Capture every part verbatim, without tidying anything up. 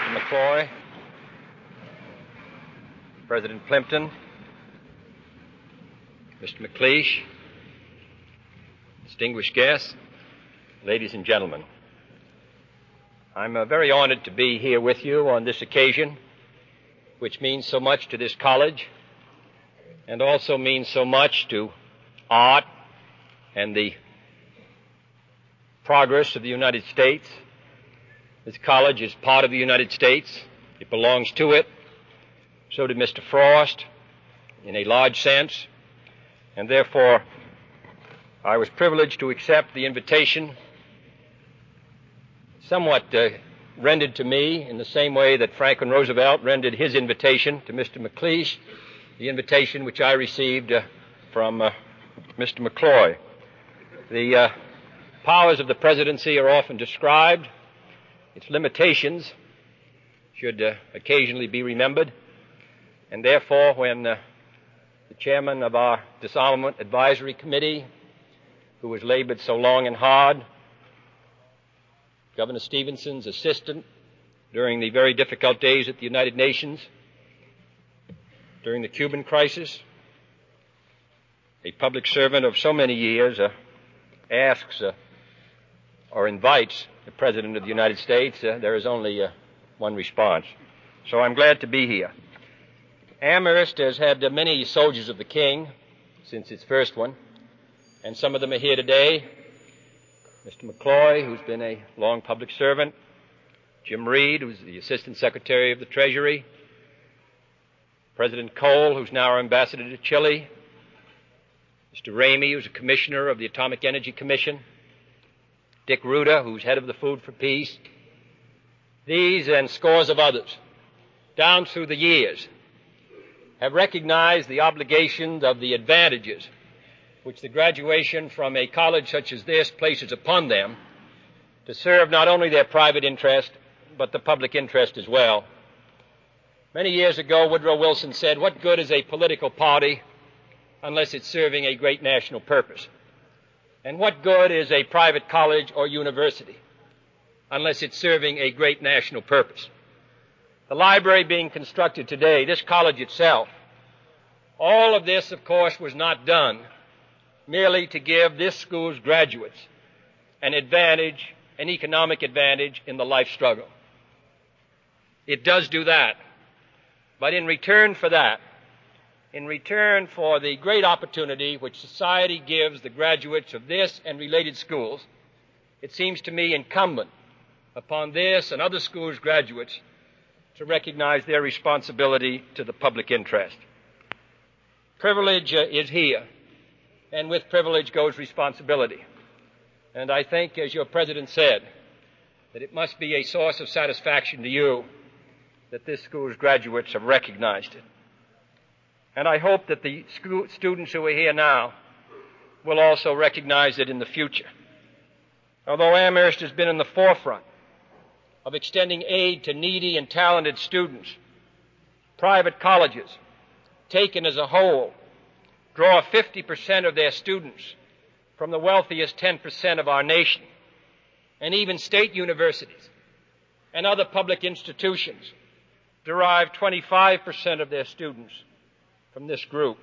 Mister McCloy, President Plimpton, Mister McLeish, distinguished guests, ladies and gentlemen. I'm uh, very honored to be here with you on this occasion, which means so much to this college and also means so much to art and the progress of the United States. This college is part of the United States. It belongs to it. So did Mister Frost, in a large sense, and therefore I was privileged to accept the invitation somewhat uh, rendered to me in the same way that Franklin Roosevelt rendered his invitation to Mister McLeish, the invitation which I received uh, from uh, Mister McCloy. The uh, powers of the presidency are often described. Its limitations should uh, occasionally be remembered. And therefore, when uh, the chairman of our Disarmament Advisory Committee, who has labored so long and hard, Governor Stevenson's assistant during the very difficult days at the United Nations, during the Cuban crisis, a public servant of so many years, uh, asks uh, or invites the President of the United States, uh, there is only uh, one response. So I'm glad to be here. Amherst has had uh, many soldiers of the King since its first one, and some of them are here today. Mister McCloy, who's been a long public servant, Jim Reed, who's the Assistant Secretary of the Treasury, President Cole, who's now our ambassador to Chile, Mister Ramey, who's a commissioner of the Atomic Energy Commission, Dick Ruta, who's head of the Food for Peace. These and scores of others, down through the years, have recognized the obligations of the advantages which the graduation from a college such as this places upon them to serve not only their private interest, but the public interest as well. Many years ago, Woodrow Wilson said, "What good is a political party unless it's serving a great national purpose? And what good is a private college or university unless it's serving a great national purpose?" The library being constructed today, this college itself, all of this, of course, was not done merely to give this school's graduates an advantage, an economic advantage in the life struggle. It does do that. But in return for that, in return for the great opportunity which society gives the graduates of this and related schools, it seems to me incumbent upon this and other schools' graduates to recognize their responsibility to the public interest. Privilege uh, is here, and with privilege goes responsibility. And I think, as your president said, that it must be a source of satisfaction to you that this school's graduates have recognized it. And I hope that the school students who are here now will also recognize it in the future. Although Amherst has been in the forefront of extending aid to needy and talented students, private colleges, taken as a whole, draw fifty percent of their students from the wealthiest ten percent of our nation, and even state universities and other public institutions derive twenty-five percent of their students from this group.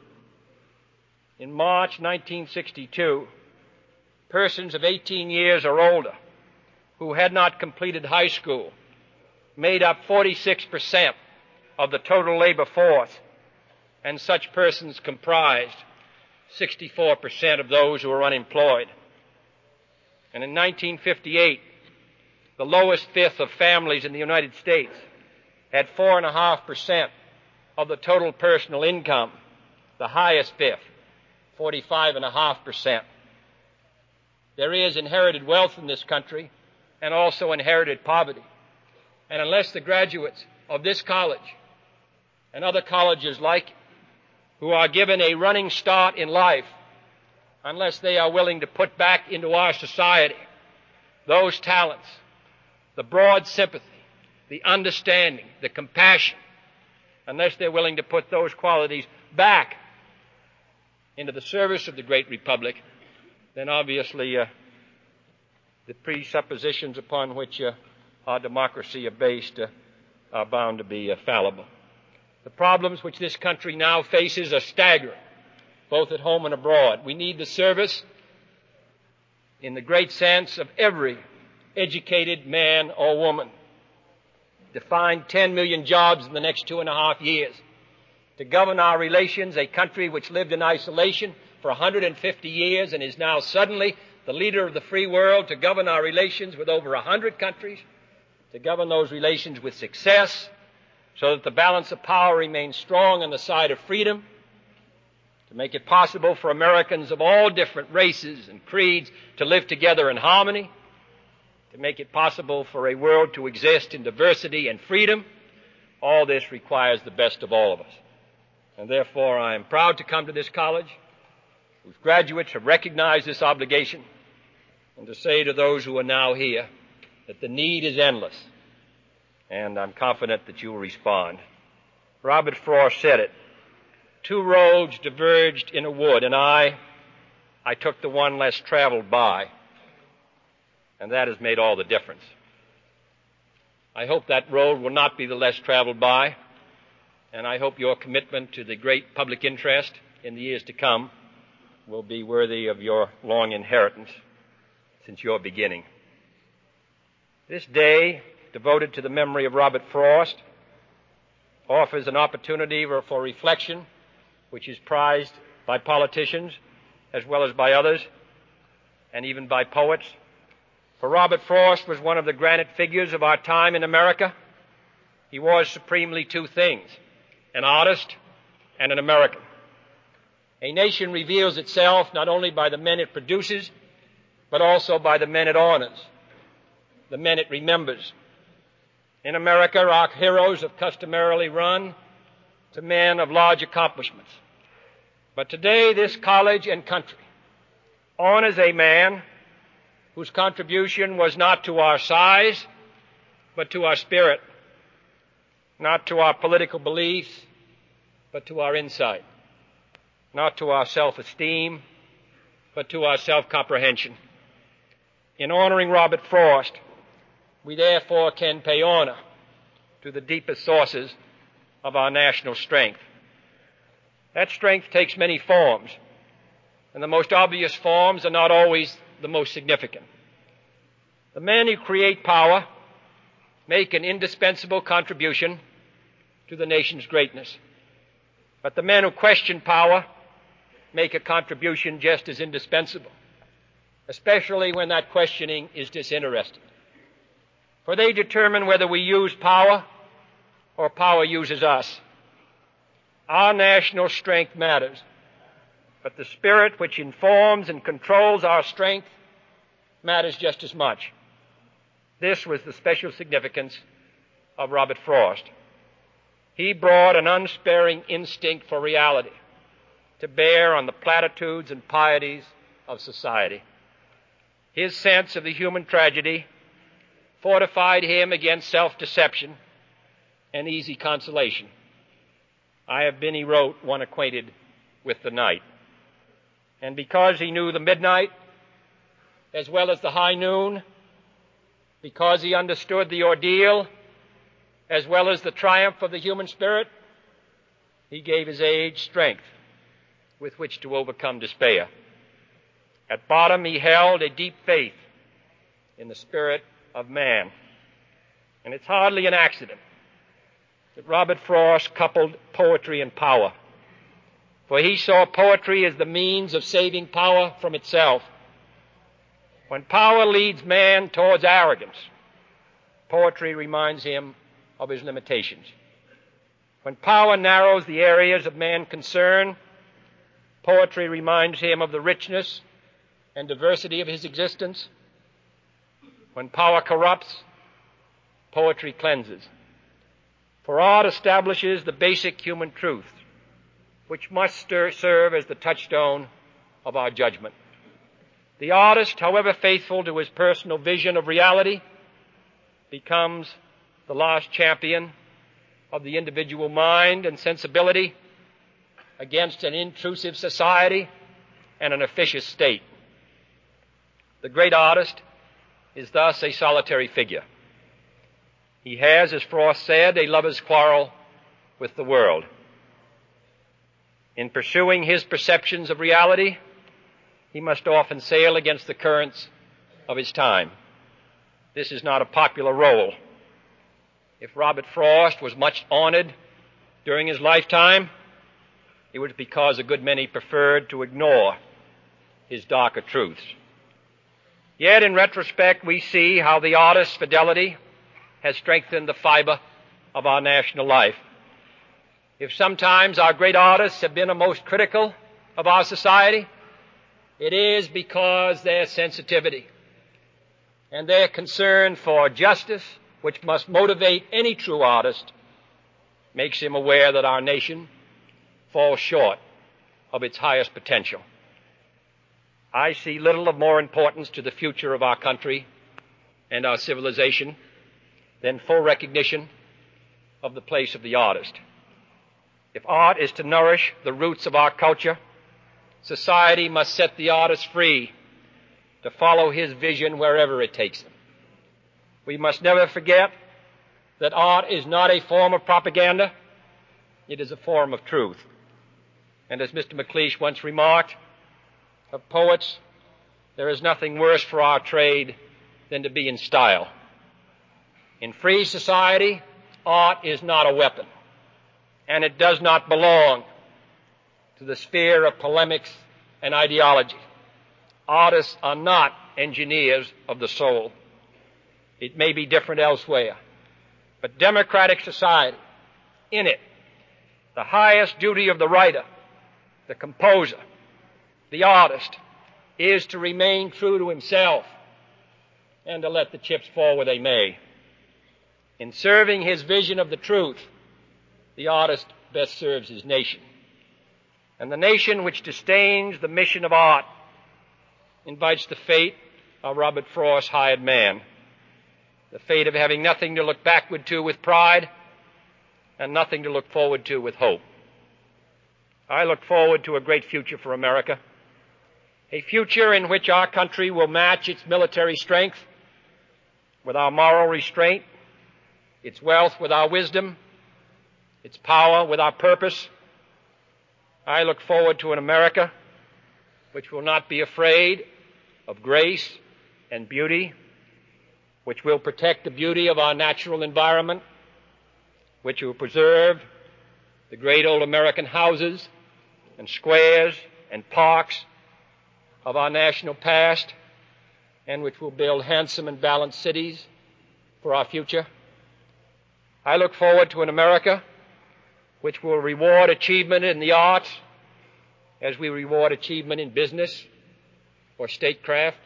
In March nineteen sixty-two, persons of eighteen years or older who had not completed high school made up forty-six percent of the total labor force, and such persons comprised sixty-four percent of those who were unemployed. And in nineteen fifty-eight, the lowest fifth of families in the United States had four point five percent of the total personal income. The highest fifth, forty-five point five percent. There is inherited wealth in this country and also inherited poverty. And unless the graduates of this college and other colleges like it, who are given a running start in life, unless they are willing to put back into our society those talents, the broad sympathy, the understanding, the compassion, unless they're willing to put those qualities back into the service of the great republic, then obviously uh, the presuppositions upon which uh, our democracy are based uh, are bound to be uh, fallible. The problems which this country now faces are staggering, both at home and abroad. We need the service, in the great sense, of every educated man or woman to find ten million jobs in the next two and a half years, to govern our relations, a country which lived in isolation for one hundred fifty years and is now suddenly the leader of the free world, to govern our relations with over one hundred countries, to govern those relations with success so that the balance of power remains strong on the side of freedom, to make it possible for Americans of all different races and creeds to live together in harmony, to make it possible for a world to exist in diversity and freedom. All this requires the best of all of us. And therefore, I am proud to come to this college, whose graduates have recognized this obligation, and to say to those who are now here that the need is endless, and I'm confident that you will respond. Robert Frost said it. Two roads diverged in a wood, and I, I took the one less traveled by, and that has made all the difference. I hope that road will not be the less traveled by, and I hope your commitment to the great public interest in the years to come will be worthy of your long inheritance since your beginning. This day, devoted to the memory of Robert Frost, offers an opportunity for reflection which is prized by politicians as well as by others, and even by poets. For Robert Frost was one of the granite figures of our time in America. He was supremely two things, an artist and an American. A nation reveals itself not only by the men it produces, but also by the men it honors, the men it remembers. In America, our heroes have customarily run to men of large accomplishments. But today, this college and country honors a man whose contribution was not to our size, but to our spirit, not to our political beliefs, but to our insight, not to our self-esteem, but to our self-comprehension. In honoring Robert Frost, we therefore can pay honor to the deepest sources of our national strength. That strength takes many forms, and the most obvious forms are not always the most significant. The men who create power make an indispensable contribution to the nation's greatness. But the men who question power make a contribution just as indispensable, especially when that questioning is disinterested. For they determine whether we use power or power uses us. Our national strength matters, but the spirit which informs and controls our strength matters just as much. This was the special significance of Robert Frost. He brought an unsparing instinct for reality to bear on the platitudes and pieties of society. His sense of the human tragedy fortified him against self-deception and easy consolation. I have been, he wrote, one acquainted with the night. And because he knew the midnight as well as the high noon, because he understood the ordeal as well as the triumph of the human spirit, he gave his age strength with which to overcome despair. At bottom, he held a deep faith in the spirit of man. And it's hardly an accident that Robert Frost coupled poetry and power, for he saw poetry as the means of saving power from itself. When power leads man towards arrogance, poetry reminds him of his limitations. When power narrows the areas of man's concern, poetry reminds him of the richness and diversity of his existence. When power corrupts, poetry cleanses. For art establishes the basic human truth, which must stir, serve as the touchstone of our judgment. The artist, however faithful to his personal vision of reality, becomes the last champion of the individual mind and sensibility against an intrusive society and an officious state. The great artist is thus a solitary figure. He has, as Frost said, a lover's quarrel with the world. In pursuing his perceptions of reality, he must often sail against the currents of his time. This is not a popular role. If Robert Frost was much honored during his lifetime, it was because a good many preferred to ignore his darker truths. Yet, in retrospect, we see how the artist's fidelity has strengthened the fiber of our national life. If sometimes our great artists have been the most critical of our society, it is because their sensitivity and their concern for justice, which must motivate any true artist, makes him aware that our nation falls short of its highest potential. I see little of more importance to the future of our country and our civilization than full recognition of the place of the artist. If art is to nourish the roots of our culture, society must set the artist free to follow his vision wherever it takes him. We must never forget that art is not a form of propaganda, it is a form of truth. And as Mister McLeish once remarked of poets, there is nothing worse for our trade than to be in style. In free society, art is not a weapon, and it does not belong to the sphere of polemics and ideology. Artists are not engineers of the soul. It may be different elsewhere, but democratic society, in it, the highest duty of the writer, the composer, the artist, is to remain true to himself and to let the chips fall where they may. In serving his vision of the truth, the artist best serves his nation. And the nation which disdains the mission of art invites the fate of Robert Frost's hired man, the fate of having nothing to look backward to with pride and nothing to look forward to with hope. I look forward to a great future for America, a future in which our country will match its military strength with our moral restraint, its wealth with our wisdom, its power with our purpose. I look forward to an America which will not be afraid of grace and beauty, which will protect the beauty of our natural environment, which will preserve the great old American houses and squares and parks of our national past, and which will build handsome and balanced cities for our future. I look forward to an America which will reward achievement in the arts as we reward achievement in business or statecraft.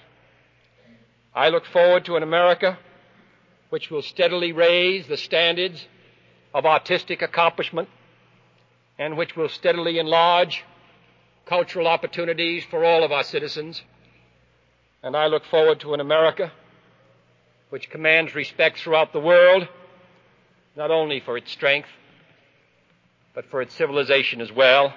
I look forward to an America which will steadily raise the standards of artistic accomplishment and which will steadily enlarge cultural opportunities for all of our citizens. And I look forward to an America which commands respect throughout the world, not only for its strength, but for its civilization as well.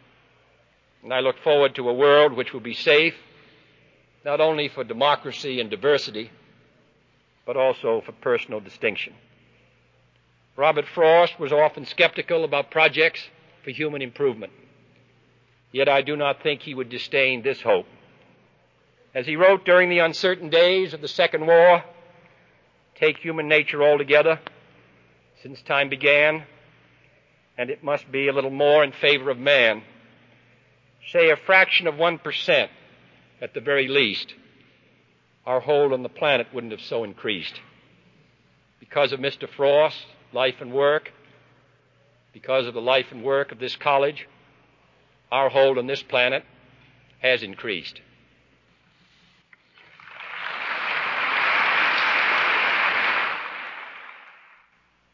And I look forward to a world which will be safe, not only for democracy and diversity, but also for personal distinction. Robert Frost was often skeptical about projects for human improvement. Yet I do not think he would disdain this hope. As he wrote during the uncertain days of the Second War, take human nature altogether, since time began, and it must be a little more in favor of man, say a fraction of one percent at the very least, our hold on the planet wouldn't have so increased. Because of Mister Frost's life and work, because of the life and work of this college, our hold on this planet has increased.